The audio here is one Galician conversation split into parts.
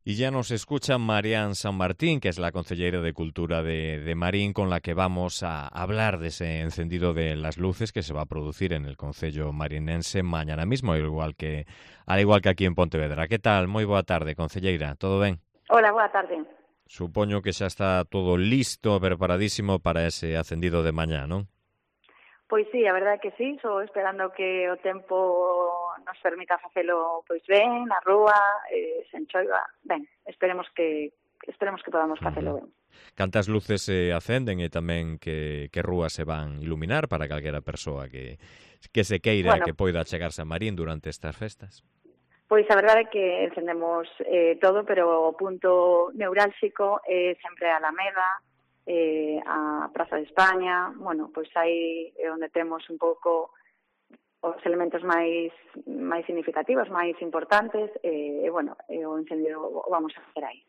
Y ya nos escucha Marián San Martín, que es la consellera de Cultura de Marín, con la que vamos a hablar de ese encendido de las luces que se va a producir en el concello marinense mañana mismo, al igual que aquí en Pontevedra. ¿Qué tal? Moi boa tarde, concelleira. Todo ben? Hola, boa tarde. Supoño que xa está todo listo, preparadísimo para ese acendido de mañá, non? Pois sí, a verdade que sí, só esperando que o tempo nos permita facelo pois ben, na rúa, sen choiva. Ben, esperemos que podamos facelo ben. Cantas luces se acenden e tamén que rúas se van iluminar para calquera persoa que se queira Bueno, que poida chegarse a Marín durante estas festas? pois a verdade é que encendemos todo, pero o punto neurálxico é sempre a Alameda, a Praza de España, bueno, pois aí é onde temos un pouco os elementos máis significativos, máis importantes, e bueno, o encendido o vamos a facer aí.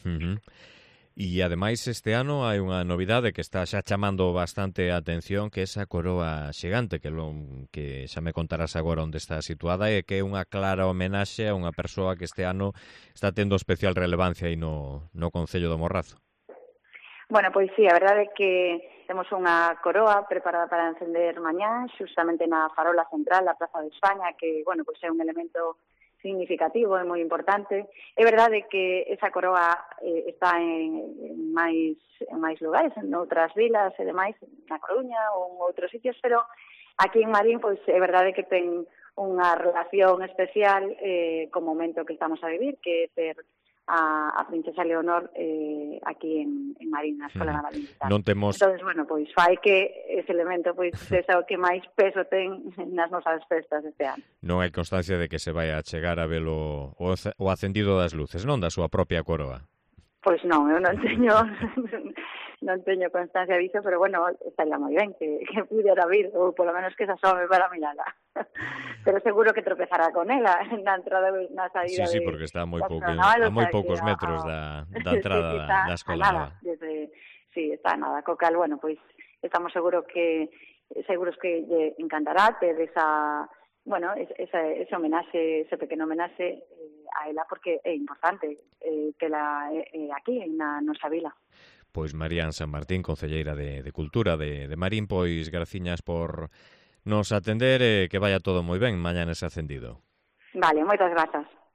E ademais este ano hai unha novidade que está xa chamando bastante a atención, que é esa coroa xigante, que xa me contarás agora onde está situada, e que é unha clara homenaxe a unha persoa que este ano está tendo especial relevancia aí no Concello do Morrazo. Bueno, pois sí, a verdade é que temos unha coroa preparada para encender mañá, xustamente na farola central da Praza de España, que, bueno, pois é un elemento significativo e moi importante. É verdade que esa coroa está en máis lugares, en outras vilas e demais, na Coruña ou en outros sitios, pero aquí en Marín, pois é verdade que ten unha relación especial co momento que estamos a vivir, que é ter a princesa Leonor aquí en Marín, na Escola Naval Militar. Non temos... Entón, bueno, pois fai que ese elemento pois sexa o que máis peso ten nas nosas festas este ano. Non hai constancia de que se vai a chegar a velo o acendido das luces, non da súa propia coroa? Pois non, eu non teño constancia disso, pero bueno, estaría moi ben que pudiera vir, ou polo menos que se asome para mirala. Pero seguro que tropezará con ela na entrada e na saída. Sí, porque está a moi poucos metros da entrada da Escola Naval. Sí, está nada. Co cal, bueno, pois estamos seguros que lle encantará ter esa, bueno, ese homenaxe, ese pequeno homenaxe a ela, porque é importante que la aquí na nosa vila. Pois Marián San Martín, concelleira de Cultura de Marín, pois graciñas por nos atender e que vaya todo moi ben mañá nese acendido. Vale, moitas grazas.